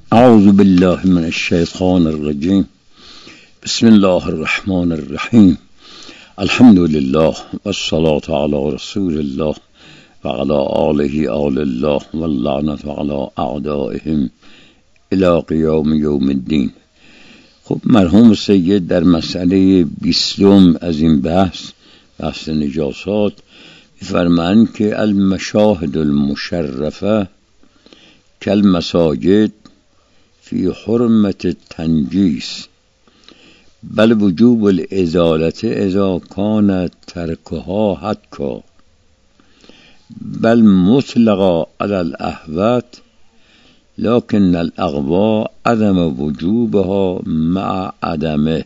اعوذ بالله من الشیطان الرجیم. بسم الله الرحمن الرحیم. الحمد لله والصلاة علی رسول الله و علی آله آل الله واللعنة علی اعدائهم الی قیام یوم الدین. خب مرحوم سید در مسئله 20 از این بحث نجاسات می‌فرمایند که المشاهد المشرفه کالمساجد فی حرمت التنجیس بل وجوب الازالة اذا كان ترکها حتکا بل مطلقا على الاحوط لكن الاقوى عدم وجوبها مع عدمه.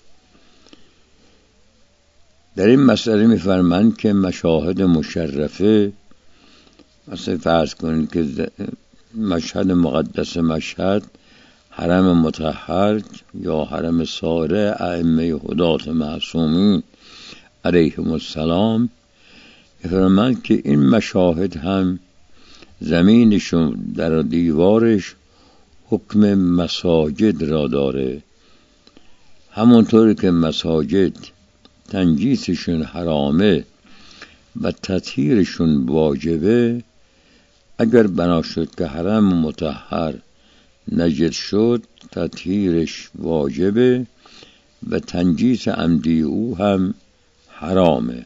در این مسئله می‌فرمایند که مشاهد مشرفه، مثلا فرض کنید که مشهد مقدس مشهد، حرم مطهر یا حرم ساره ائمه هدات معصومین علیهم السلام، می‌فرمایند که این مشاهد هم زمینشون در دیوارش حکم مساجد را داره. همونطوری که مساجد تنجیسشون حرامه و تطهیرشون واجبه، اگر بنا شد که حرم مطهر نجس شد تطهیرش واجبه و تنجیس عمدی او هم حرامه.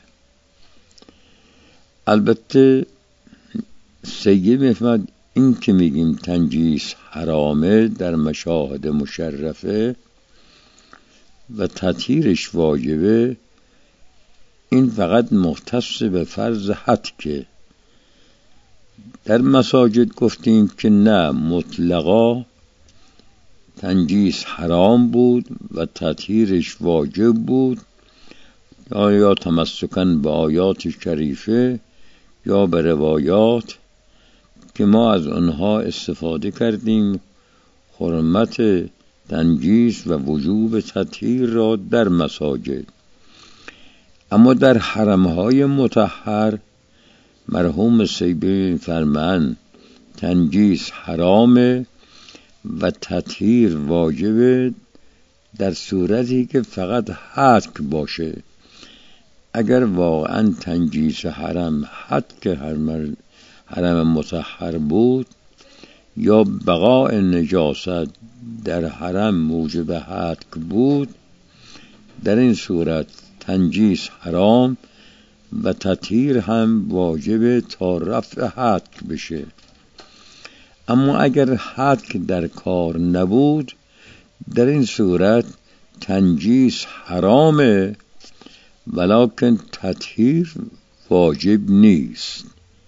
البته سید میفهمد این که میگیم تنجیس حرامه در مشاهد مشرفه و تطهیرش واجبه، این فقط مختص به فرض حتکه. در مساجد گفتیم که نه، مطلقا تنجیس حرام بود و تطهیرش واجب بود، یا تمسکاً به آیات شریفه یا به روایات که ما از آنها استفاده کردیم حرمت تنجیس و وجوب تطهیر را در مساجد. اما در حرمهای مطهر مرحوم سیبی فرمان تنجیس حرامه و تطهیر واجبه در صورتی که فقط حتک باشه. اگر واقعا تنجیس حرم حتک حرم مطهر بود یا بقاء نجاست در حرم موجب حتک بود، در این صورت تنجیس حرام و تطهیر هم واجب تا رفع حتک بشه. اما اگر حتک در کار نبود، در این صورت تنجیس حرامه ولکن تطهیر واجب نیست.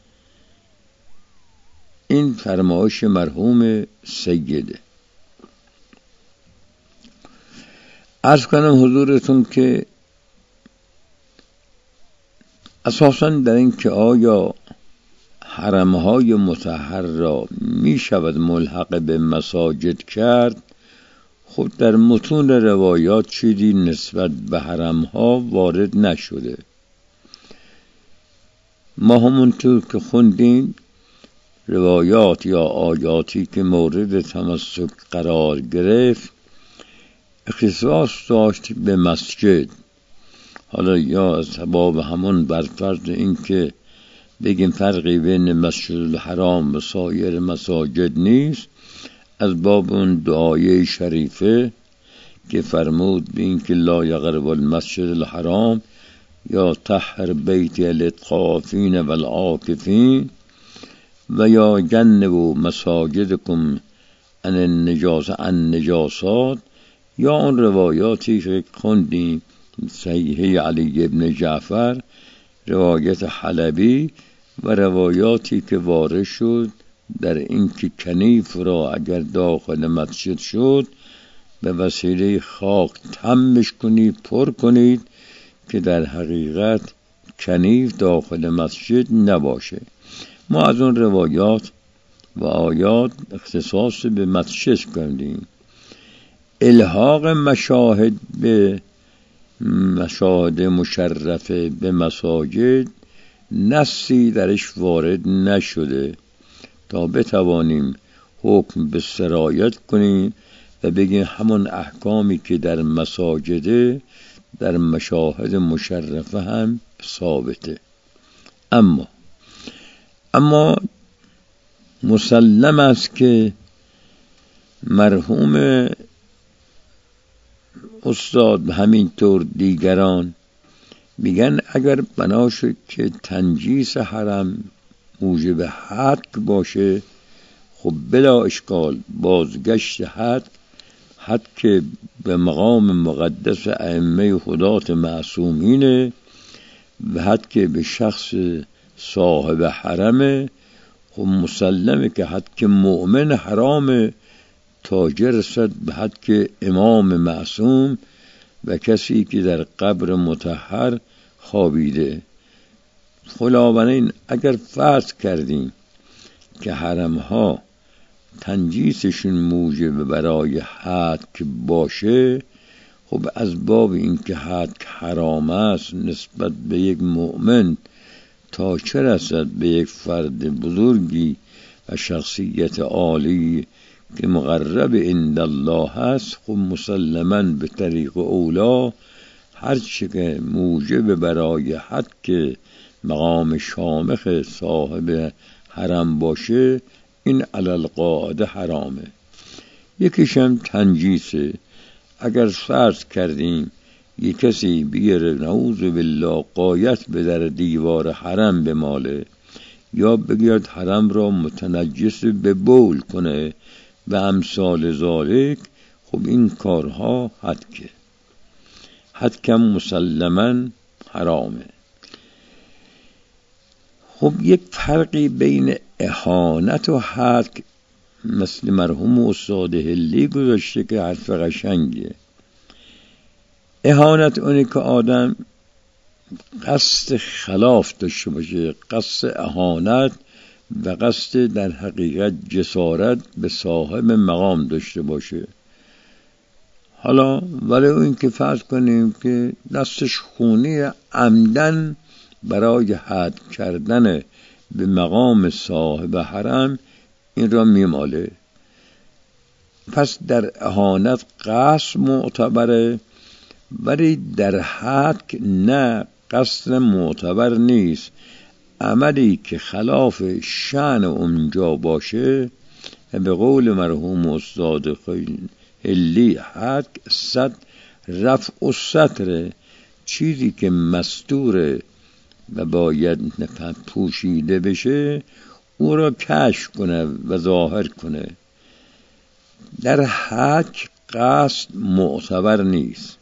این فرمایش مرحوم سیده. عرض کنم حضورتون که اساساً در این که آیا حرمهای مطهر را می شود ملحق به مساجد کرد، خود در متون روایات چیزی نسبت به حرمها وارد نشده. ما همونطور که خوندیم روایات یا آیاتی که مورد تمسک قرار گرفت اختصاص داشت به مسجد. حالا یا از باب همون برفرض این که بگیم فرقی بین مسجد الحرام و سایر مساجد نیست، از باب اون دعای شریفه که فرمود به این که لا یقرب المسجد الحرام یا طهر بیت للطوافین والعاکفین و یا جنبوا مساجدکم عن النجاسات، یا اون روایاتی که خوندیم صحیح علی ابن جعفر، روایت حلبی و روایاتی که وارد شد در این که کنیف را اگر داخل مسجد شد به وسیله خاک تمش کنید، پر کنید که در حقیقت کنیف داخل مسجد نباشه. ما از اون روایات و آیات اختصاص به مسجد کردیم. الحاق مشاهد به مشاهد مشرفه به مساجد نصی درش وارد نشده تا بتوانیم حکم به سرایت کنین و بگین همون احکامی که در مساجده در مشاهد مشرفه هم ثابته. اما مسلم است که مرحوم استاد همینطور دیگران میگن اگر بنا شد که تنجیس حرم موجب حد باشه، خب بلا اشکال بازگشت حد که به مقام مقدس ائمه خدات معصومینه و حد که به شخص صاحب حرمه. خب مسلمه که حد که مؤمن حرامه تا رسد به حد که امام معصوم و کسی که در قبر مطهر خوابیده. خلاوندین اگر فرض کردیم که حرمها تنجیسشون موجب برای حد باشه، خب از باب این که حد حرام است نسبت به یک مؤمن تا چه رسد به یک فرد بزرگی و شخصیت عالی که مقرب عند الله هست، خب مسلماً به طریق اولا هر چه که موجب برای حد که مقام شامخ صاحب حرم باشه این علی القاعده حرامه. یکیش هم تنجیسه. اگر فرض کردیم یک کسی بیاره نعوذ بالله قایت به در دیوار حرم بماله یا بگیاد حرم را متنجس به بول کنه و امثال ذالک، خب این کارها حد کم مسلماً حرامه. خب یک فرقی بین اهانت و حد مثل مرحوم استاد هلی گذاشته که حرف قشنگیه. اهانت اونه که آدم قصد خلاف داشته باشه، قصد اهانت و قصد در حقیقت جسارت به صاحب مقام داشته باشه. حالا ولی این که فرض کنیم که دستش خونی عمدن برای حد کردن به مقام صاحب حرم این را میماله، پس در اهانت قصد معتبره، ولی در حد نه قصد معتبر نیست. عملی که خلاف شأن اونجا باشه به قول مرحوم استاد هلی حد رفع الستر، چیزی که مستوره و باید پوشیده بشه او را کشف کنه و ظاهر کنه. در حق قصد معتبر نیست.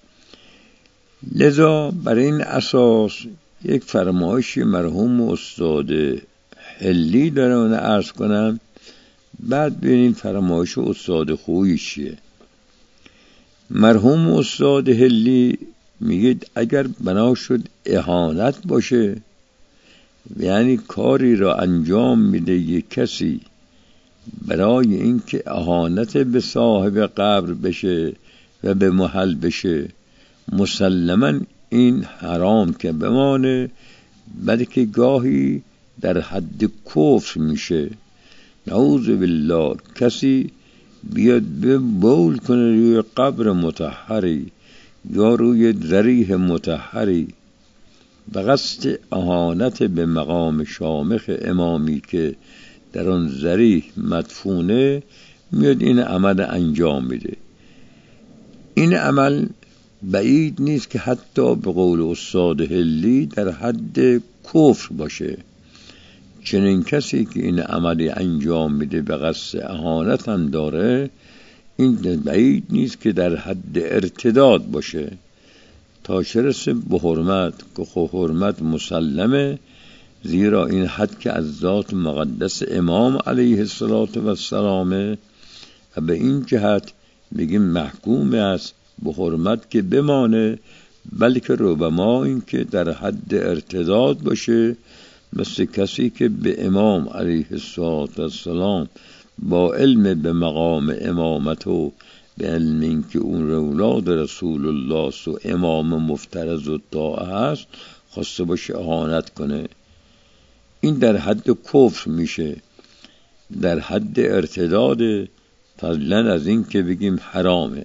لذا بر این اساس یک فرمایش مرحوم استاد هلی دارم عرض کنم، بعد ببینیم فرمایش استاد خویی چیه. مرحوم استاد هلی میگه اگر بنا شد اهانت باشه، یعنی کاری را انجام میده یک کسی برای اینکه اهانت به صاحب قبر بشه و به محل بشه، مسلماً این حرام که بمانه، بلکه گاهی در حد کفر میشه. نعوذ بالله کسی بیاد به بول کنه روی قبر مطهری یا روی ضریح مطهری به قصد اهانت به مقام شامخ امامی که در آن ضریح مدفونه، میاد این عمل انجام میده. این عمل بعید نیست که حتی به قول استاد هلی در حد کفر باشه. چنین کسی که این عملی انجام میده به قصد اهانت هم داره، این بعید نیست که در حد ارتداد باشه تا چه رسه به حرمت، که حرمت مسلمه، زیرا این حد که از ذات مقدس امام علیه السلام و به این جهت میگیم محکوم است به حرمت که بمانه، بلکه ربما این که در حد ارتداد باشه، مثل کسی که به امام علیه السلام با علم به مقام امامت و به علم این که اون اولاد رسول الله سو امام مفترض و طاعه هست خواسته باشه اهانت کنه، این در حد کفر میشه. در حد ارتداد، فضلا از این که بگیم حرامه.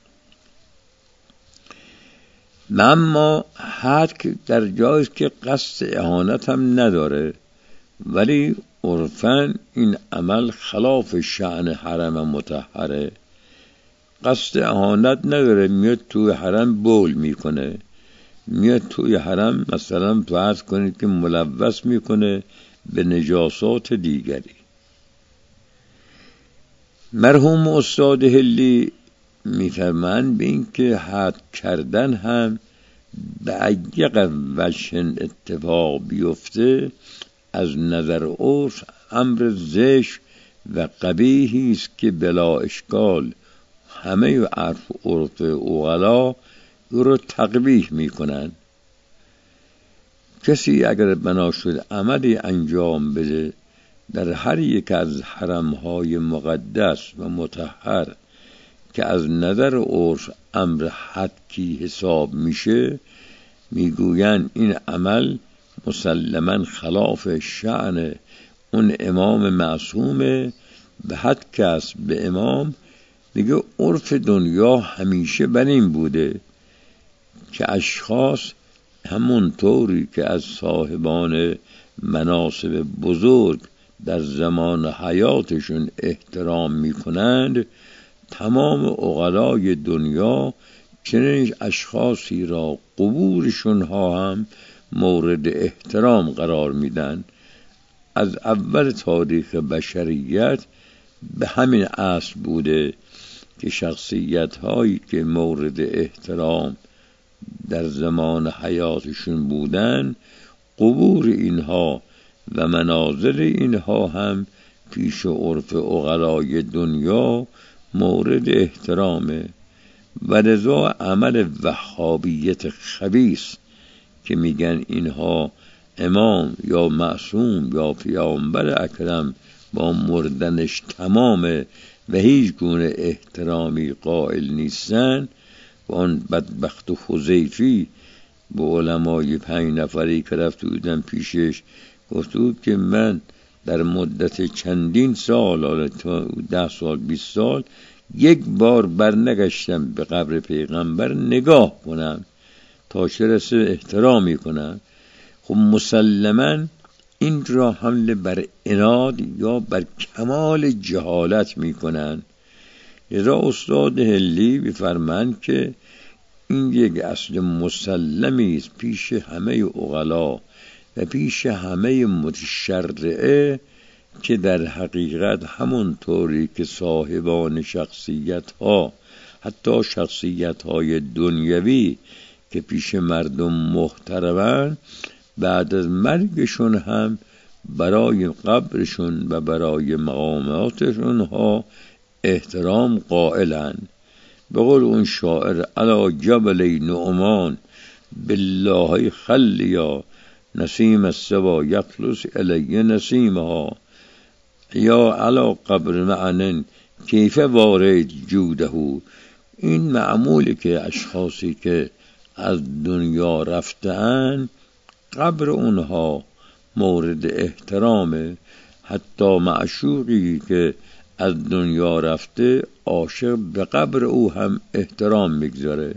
اما حد در جایی که قصد اهانت هم نداره، ولی عرفاً این عمل خلاف شأن حرم مطهره، قصد اهانت نداره، میاد توی حرم بول میکنه، میاد توی حرم مثلا فرض کنید که ملوث میکنه به نجاسات دیگری. مرحوم استاد هلی میفرمایند به این که حد کردن هم به اگه وجه اتفاق بیفته از نظر عرف امر زشت و قبیحی است که بلا اشکال همه عرف عقلا او رو تقبیح میکنن. کسی اگر بنا شد عملی انجام بده در هر یک از حرمهای مقدس و مطهر که از نظر عرف امر حدی حساب میشه، میگوین این عمل مسلماً خلاف شأن اون امام معصومه. به حد کس به امام میگه عرف دنیا همیشه بر این بوده که اشخاص همون طوری که از صاحبان مناصب بزرگ در زمان حیاتشون احترام میکنند، تمام عقلای دنیا چنین اشخاصی را قبورشون ها هم مورد احترام قرار میدن. از اول تاریخ بشریت به همین اصل بوده که شخصیت هایی که مورد احترام در زمان حیاتشون بودن، قبور اینها و منازل اینها هم پیش عرف عقلای دنیا مورد احترامه. و لذا عمل وهابیت خبیث که میگن اینها امام یا معصوم یا پیامبر اکرم با مردنش تمامه و هیچ گونه احترامی قائل نیستن، و آن بدبخت حذیفی به علمای 5 نفری که رفته بودن پیشش گفت بود که من در مدت چندین سال، تا 10 سال 20 سال، یک بار برنگشتم به قبر پیغمبر نگاه کنم تا چه رسه احترامی کنم. خب مسلماً این را حمله بر عناد یا بر کمال جهالت میکنن. لذا استاد هلی بفرمایند که این یک اصل مسلمی است پیش همه عقلا و پیش همه متشرعه که در حقیقت همون طوری که صاحبان شخصیت ها، حتی شخصیت های دنیوی که پیش مردم محترمن، بعد از مرگشون هم برای قبرشون و برای مقاماتشون ها احترام قائلن. به قول اون شاعر علا جبل نعمان بالله خلیا نسیم السبا یخلص الی نسیمها، یا علا قبر معنن کیف وارد جوده. این معمولی که اشخاصی که از دنیا رفتن قبر اونها مورد احترامه، حتی معشوقی که از دنیا رفته عاشق به قبر او هم احترام میگذاره.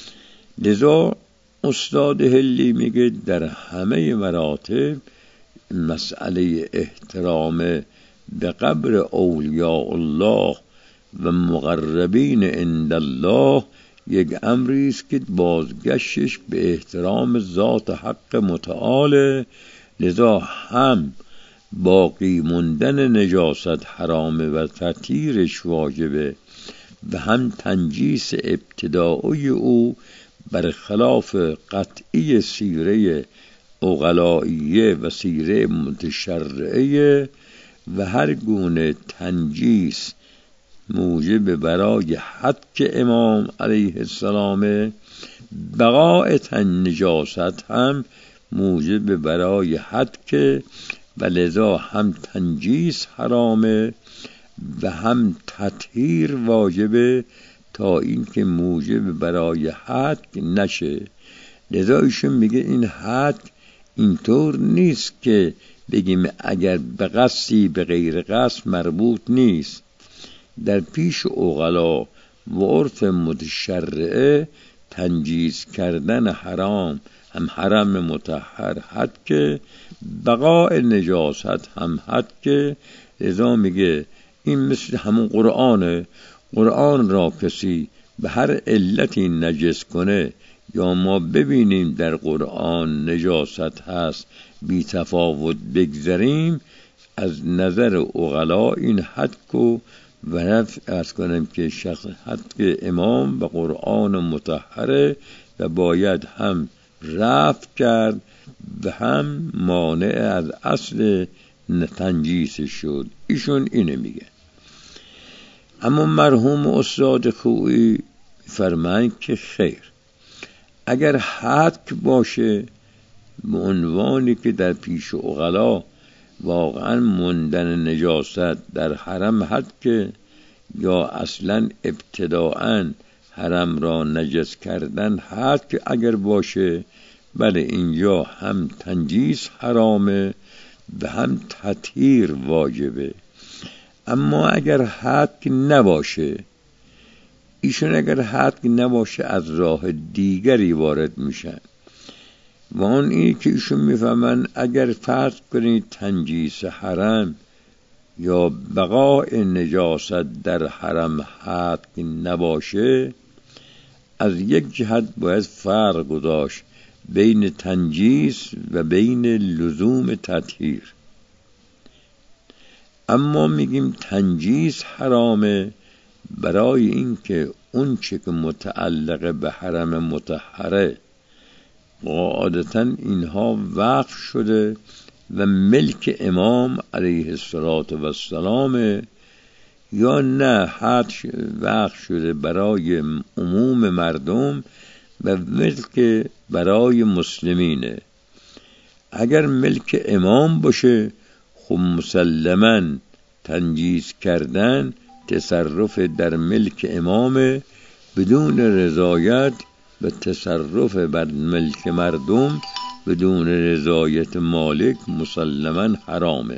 لذا استاد هلی میگه در همه مراتب مسئله احترام به قبر اولیاء الله و مقربین عند الله یک امری است که بازگشتش به احترام ذات حق متعال. لذا هم باقی موندن نجاست حرامه و تطهیرش واجبه و هم تنجیس ابتدایی او برخلاف قطعی سیره عقلائیه و سیره متشرعه، و هر گونه تنجیس موجب برای حق امام علیه السلام، بقاء نجاست هم موجب برای حق، و لذا هم تنجیس حرامه و هم تطهیر واجبه تا این که موجب برای حد نشه. لذا ایشون میگه این حد اینطور نیست که بگیم اگر به قصدی به غیر قصد مربوط نیست. در پیش عقلا و عرف متشرعه تنجیز کردن حرام هم حرم مطهر حد که بقاء نجاست هم حد که. لذا میگه این مثل همون قرآنه. قرآن را کسی به هر علتی نجس کنه یا ما ببینیم در قرآن نجاست هست بی تفاوت بگذریم، از نظر عقلا این حد کو و ارز کنم که شخص حد که امام به قرآن مطهره و باید هم رفع کرد و هم مانع از اصل تنجیس شد. ایشون اینه میگه. اما مرحوم استاد خویی فرمایند که خیر، اگر حد باشه به عنوانی که در پیش عقلا واقعا موندن نجاست در حرم حد که یا اصلا ابتداءً حرم را نجس کردن حد که اگر باشه، بله اینجا هم تنجیس حرامه و هم تطهیر واجبه. اما اگر حد نباشه، ایشون اگر حد نباشه از راه دیگری وارد میشن و اون اینی که ایشون میفهمن اگر فرض کنید تنجیس حرم یا بقاء نجاست در حرم حد نباشه، از یک جهت باید فرق گذاشت بین تنجیس و بین لزوم تطهیر. اما میگیم تنجیس حرامه برای اینکه اون چه که متعلق به حرم مطهره قاعدتاً اینها وقف شده و ملک امام علیه السلام یا نه حد وقف شده برای عموم مردم و ملک برای مسلمینه. اگر ملک امام باشه خب مسلماً تنجیس کردن تصرف در ملک امام بدون رضایت و تصرف بر ملک مردم بدون رضایت مالک مسلماً حرامه.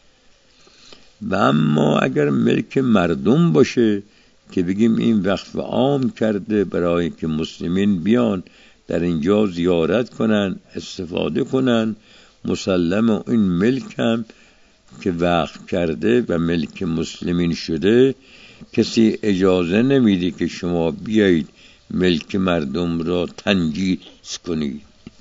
و اما اگر ملک مردم باشه که بگیم این وقف عام کرده برای که مسلمین بیان در اینجا زیارت کنن استفاده کنن، مسلم این ملک هم که وقف کرده و ملک مسلمین شده، کسی اجازه نمیده که شما بیایید ملک مردم را تنجیس کنید.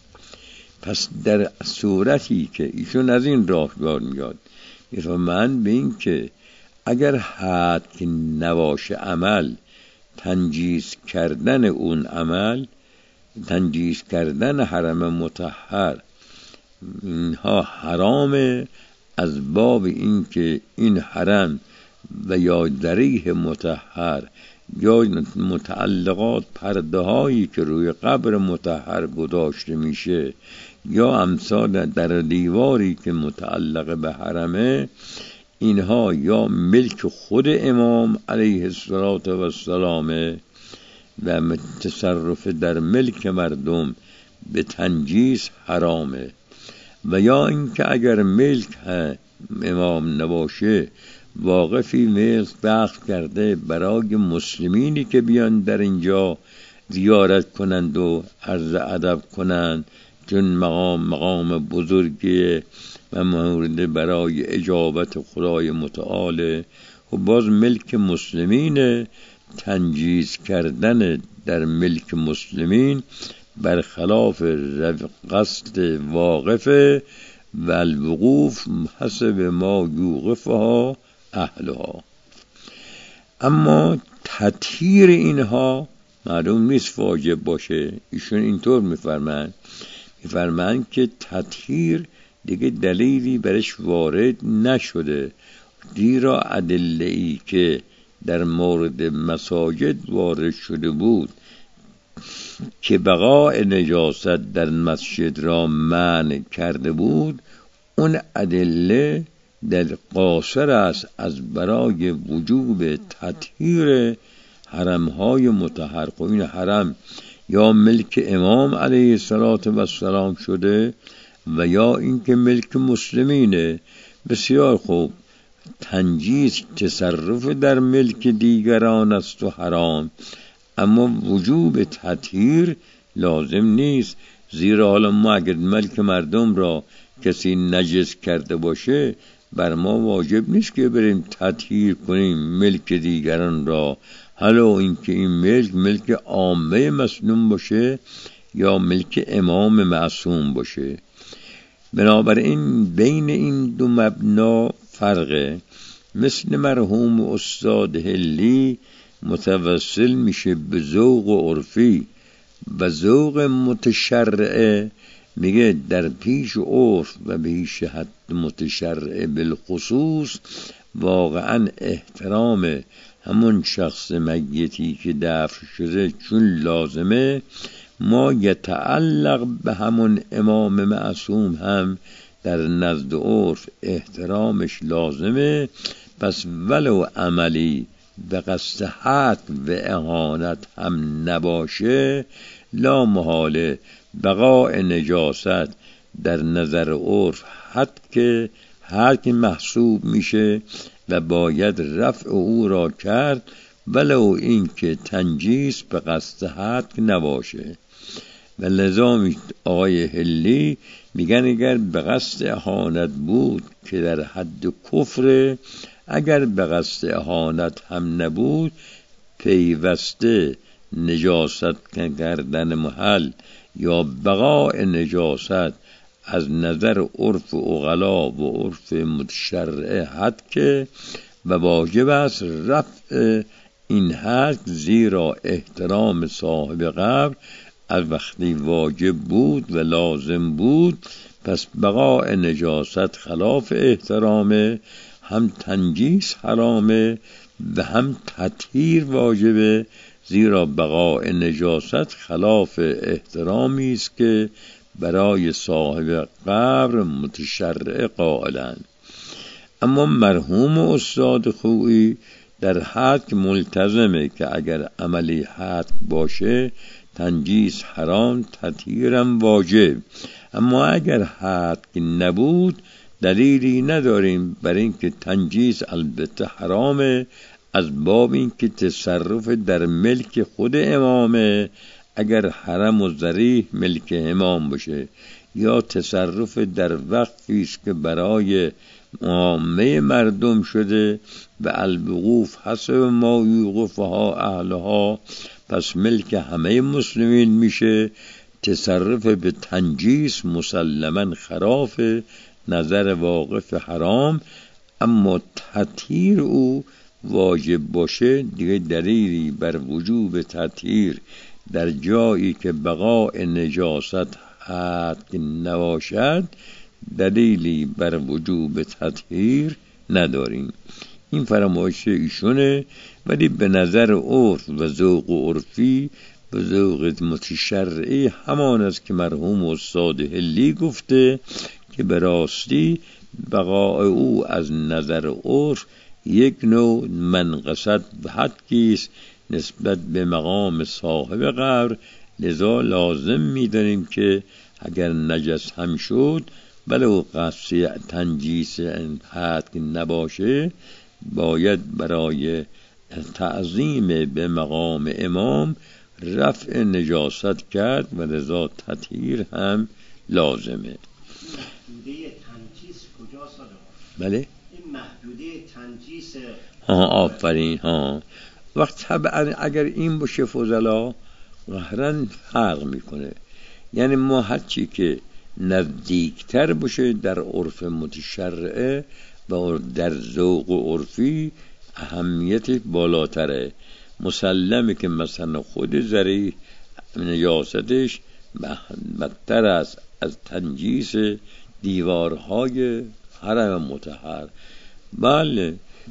پس در صورتی که ایشون از این راهکار میاد من به این که اگر حد که نباشه عمل، تنجیس کردن اون عمل، تنجیس کردن حرم مطهر اینها حرامه از باب این که این حرم و یا دریح مطهر یا متعلقات پرده هایی که روی قبر مطهر گذاشته میشه یا امثال در دیواری که متعلق به حرمه، اینها یا ملک خود امام علیه السلام و تصرف در ملک مردم به تنجیس حرامه، و یا اینکه اگر ملک امام نباشه واقفی ملک وقف کرده برای مسلمینی که بیان در اینجا زیارت کنند و عرض ادب کنند، چون مقام بزرگی و مورد برای اجابت خدای متعال و باز ملک مسلمین، تنجیز کردن در ملک مسلمین برخلاف قصد واقفه و الوقوف حسب ما یوقفها اهلها. اما تطهیر اینها معلوم نیست واجب باشه. ایشون اینطور میفرمایند که تطهیر دیگه دلیلی برش وارد نشده، زیرا ادله‌ای که در مورد مساجد وارد شده بود که بقاء نجاست در مسجد را منع کرده بود، اون ادله در قاصر است از برای وجوب تطهیر حرمهای مطهر. این حرم یا ملک امام علیه السلام شده، و یا اینکه ملک مسلمینه. بسیار خوب. تنجیس تصرف در ملک دیگران است و حرام، اما وجوب تطهیر لازم نیست. زیرا حالا ما اگر ملک مردم را کسی نجس کرده باشه، بر ما واجب نیست که بریم تطهیر کنیم ملک دیگران را، حالا اینکه این ملک عامه مسنون باشه یا ملک امام معصوم باشه. بنابراین بین این دو مبنا فرقه. مثل مرحوم استاد هلی متوسل میشه به ذوق عرفی و ذوق متشرعه، میگه در پیش عرف و پیش حد متشرعه بالخصوص واقعا احترام همون شخص میتی که دفن شده چون لازمه، ما یتعلق به همون امام معصوم هم در نزد عرف احترامش لازمه. پس ولو عملی به قصد حق و اهانت هم نباشه، لا محاله بقاء نجاست در نظر عرف حق محسوب میشه و باید رفع او را کرد، ولو این که تنجیس به قصد حق نباشه. و لذا آقای هلی میگن اگر به قصد اهانت بود که در حد کفر، اگر به قصد اهانت هم نبود، پیوسته نجاست کردن محل یا بقاء نجاست از نظر عرف عقلا و عرف متشرع حد که و واجب است رفع این حد، زیرا احترام صاحب قبر از وقتی واجب بود و لازم بود، پس بقاء نجاست خلاف احترامه، هم تنجیس حرامه و هم تطهیر واجبه، زیرا بقاء نجاست خلاف احترامی است که برای صاحب قبر متشرع قائلند. اما مرحوم استاد خویی در حد ملتزمه که اگر عملی حد باشه تنجیس حرام، تطهیرم واجب. اما اگر حد نبود دلیلی نداریم بر اینکه تنجیس البته حرامه، از باب اینکه تصرف در ملک خود امامه، اگر حرم و ضریح ملک امام باشه، یا تصرف در وقفی است که برای عامه مردم شده و الوقوف حسب ما یوقفها اهلها، پس ملک همه مسلمین میشه. تصرف به تنجیس مسلماً خلاف نظر واقف حرام، اما تطهیر او واجب باشه دیگه دلیلی بر وجوب تطهیر در جایی که بقاء نجاست حد نباشد دلیلی بر وجوب تطهیر نداریم. این فرمایش ایشونه، ولی به نظر عرف و ذوق عرفی و ذوق متشرعی همان است که مرحوم استاد هلی گفته که به راستی بقاء او از نظر عرف یک نوع منقصت و حدی است نسبت به مقام صاحب قبر. لذا لازم می‌دانیم که اگر نجس هم شد ولو قصد تنجیس حد نباشه، باید برای تعظیم به مقام امام رفع نجاست کرد و لذا تطهیر هم لازمه. محدوده تنجیس کجا صادق؟ بله؟ این محدوده تنجیس آفرین. وقت طبعا اگر این باشه فضلا قهرن فرق میکنه. یعنی ما هرچی که نزدیکتر باشه در عرف متشرعه و در ذوق عرفی اهمیت بالاتره. مسلمه که مثلا خود ذریح نجاستش بدتر است از تنجیس دیوارهای حرم مطهر. بله،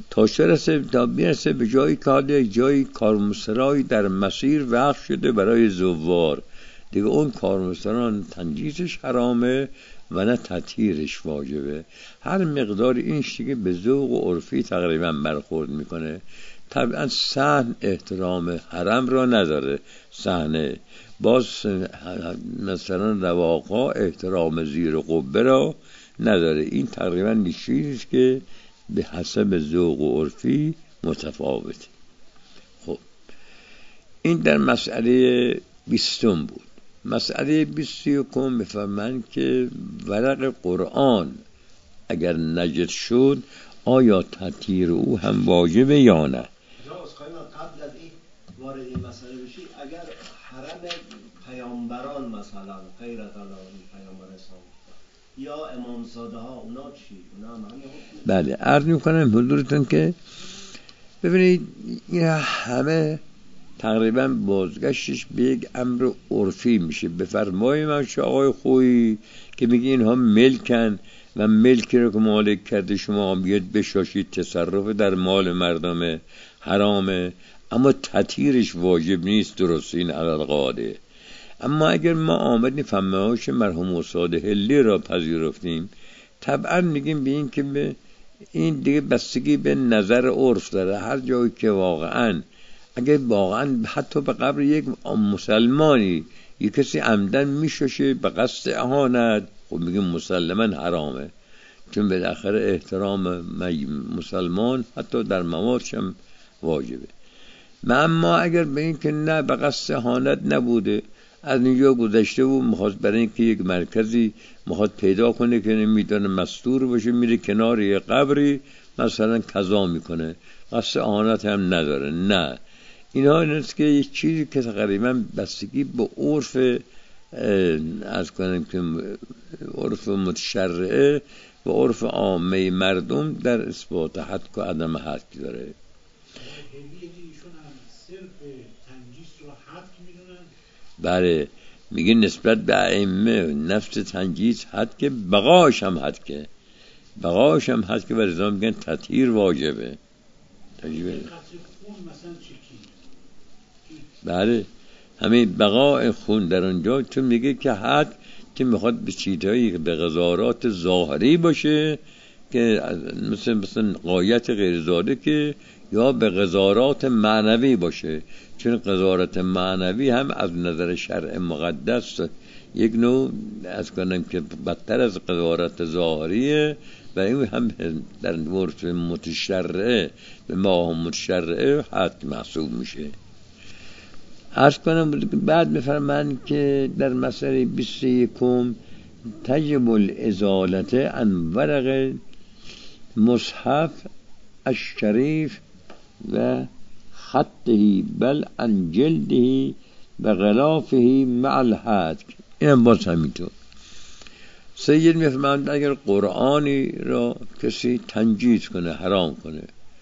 تا بیرسه به جایی کارمسرایی در مسیر وقف شده برای زوار، دیگه اون کارمسران تنجیسش حرامه و نه تطهیرش واجبه. هر مقدار این دیگه به ذوق عرفی تقریبا برخورد میکنه. طبعا صحن احترام حرم را نداره صحنه، باز مثلا رواقا احترام زیر قبه را نداره. این تقریبا چیزیست که به حسب ذوق و عرفی متفاوته. خب این در مسئله 20 بود. مسئله 21 میفهمند که ورق قرآن اگر نجس شد آیا تطهیر او هم واجبه یا نه؟ قبل از این وارد این مسئله بشی، اگر حرم پیامبران مثلا غیر از پیامبر اسلام یا امامزاده ها، اونا چی؟ اونا هم بله عرض میکنم حضورتون که ببینید این همه تقریبا بازگشتش به یک امر عرفی میشه. بفرمایید من آقای خویی که میگه اینها ملکن و ملکی رو که مالک کرده شما بیاد بشاشید، تصرف در مال مردم حرامه، اما تطهیرش واجب نیست. درست این علالقاده. اما اگر ما آمدیم فهمهاش مرحوم استاد هلی را پذیرفتیم، طبعا میگیم به این که به این دیگه بستگی به نظر عرف داره. هر جایی که واقعا اگر واقعا حتی به قبر یک مسلمانی یک کسی عمدن میشوشه به قصد اهانت، خب میگیم مسلما حرامه، چون بالاخره احترام مسلمان حتی در موادش هم واجبه. اما اگر به این که نه به قصد اهانت نبوده، از اینجا گذشته بود میخواست برای اینکه یک مرکزی میخواد پیدا کنه که نمیدونه مستور باشه، میره کنار یه قبری مثلا قضا میکنه، قصد اهانت هم نداره. نه، اینها نیست که یک چیزی که تقریبا بستگی به عرف از کنم که عرف متشرعه و عرف عامه مردم در اثبات حد و عدم حد داره. بله میگه نسبت به ائمه نفس تنجیس حد که بقاش هم حد که و رضا میگن تطهیر واجبه. بله همین بقای خون در اونجا، چون میگه که حد که میخواد به چیزهایی به غزارات ظاهری باشه که مثل غایت غیرزاده که، یا به غزارات معنوی باشه، چون غزارات معنوی هم از نظر شرع مقدس یک نوع از کنم که بدتر از غزارات ظاهریه و این هم در عرف متشرعه به ما متشرعه حد محسوب میشه. عرض کنم بعد میفرمایند که در مسئله 21 تجب الازالته عن ورق مصحف الشریف و خطه بل عن جلده و غلافه مع الحد. این هم باز همینطور. سید میفرمایند اگر قرآنی را کسی تنجیس کنه، حرام کنه،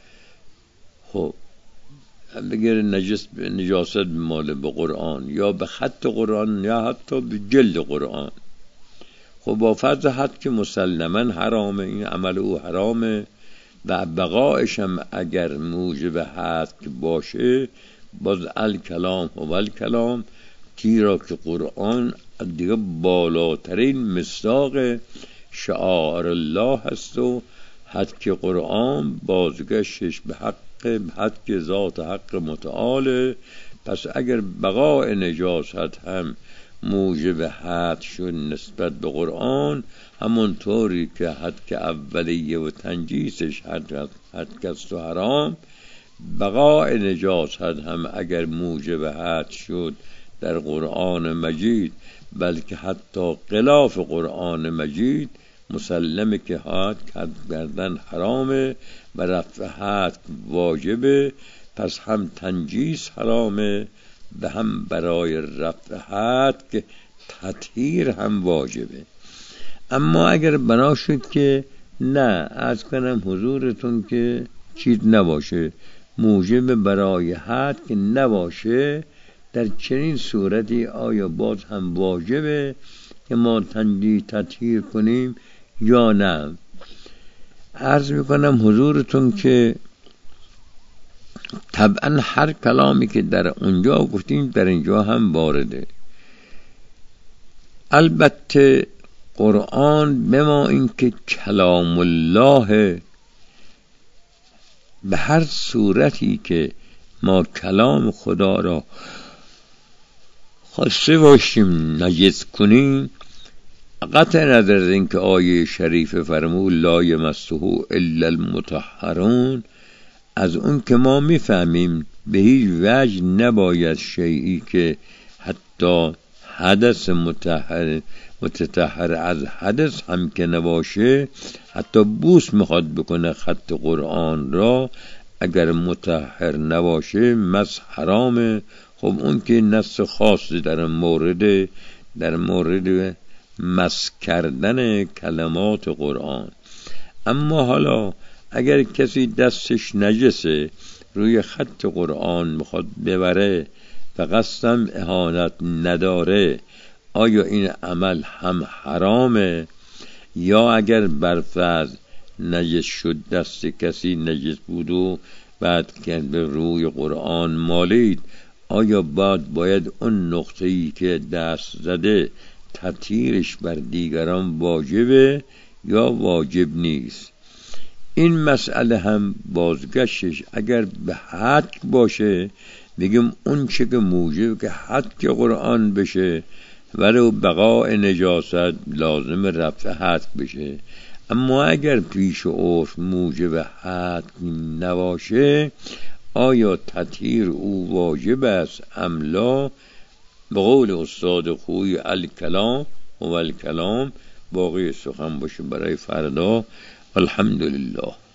خب بگیر نجاست مال به قرآن یا به خط قرآن یا حتی به جلد قرآن، خب با فرض حد که مسلما حرامه، این عمل او حرامه و بقایش هم اگر موجب حد باشه، باز الکلام و الکلام تیرا که قرآن دیگه بالاترین مصداق شعائر الله هست و حد که قرآن بازگشتش به حد که ذات حق متعاله. پس اگر بقای نجاست هم موجب حد شد نسبت به قرآن، همونطوری که حد که اولیه و تنجیسش حد کست و حرام، بقای نجاست هم اگر موجب حد شد در قرآن مجید، بلکه حتی غلاف قرآن مجید مسلمه که حد کردن حرامه و رفع حد واجبه. پس هم تنجیس حرامه و هم برای رفع حد که تطهیر هم واجبه. اما اگر بنا شد که نه، از کنم حضورتون که چیز نباشه، موجب برای حد که نباشه، در چنین صورتی آیا باز هم واجبه که ما تطهیر کنیم یا نه؟ عرض میکنم حضورتون که طبعا هر کلامی که در اونجا گفتیم در اینجا هم وارده. البته قرآن بما اینکه کلام الله، به هر صورتی که ما کلام خدا را خواسته باشیم نجس کنیم، قطع ندارد این که آیه شریف فرمود لا یمسه الا المطهرون، از اون که ما میفهمیم به هیچ وجه نباید شیئی که حتی حدث متطهر از حدث هم که نباشه، حتی بوس میخواد بکنه خط قرآن را، اگر مطهر نباشه مس حرامه. خب اون که نص خاصی در مورد مس کردن کلمات قرآن. اما حالا اگر کسی دستش نجسه روی خط قرآن میخواد ببره و قصدم اهانت نداره، آیا این عمل هم حرامه؟ یا اگر برفرض نجس شد، دست کسی نجس بود و بعد که به روی قرآن مالید، آیا باید اون نقطه‌ای که دست زده تطهیرش بر دیگران واجبه یا واجب نیست؟ این مسئله هم بازگشتش اگر به حد باشه، میگم اون چه که موجب که حد که قرآن بشه ولو بقاء نجاست لازم رفع حد بشه. اما اگر پیش عرف موجب حد نباشه، آیا تطهیر او واجب است ام لا؟ به قول استاد خوی الکلام و الکلام. باقی سخن باشه برای فردا. الحمدلله.